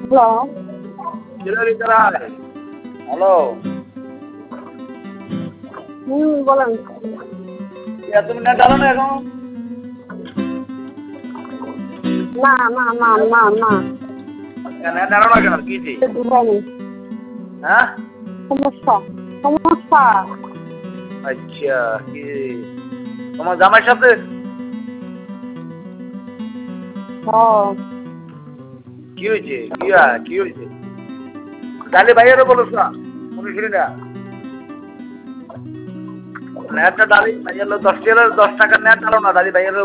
Hello. Hello, বলেন। তুমি net ডালো না এখন? না না না না না, নেট ডালো না কেন? কি হ্যাঁ? সমস্যা সমস্যা। আচ্ছা, কি তোমার জামাইয়ের সাথে? কি হয়েছে? কি হয়েছে? গালি বাইরে বলোস না, কোনো শুনি না। নেটটা ডালি বাইরে 10 টাকার নেট ডালো না, ডালি বাইরে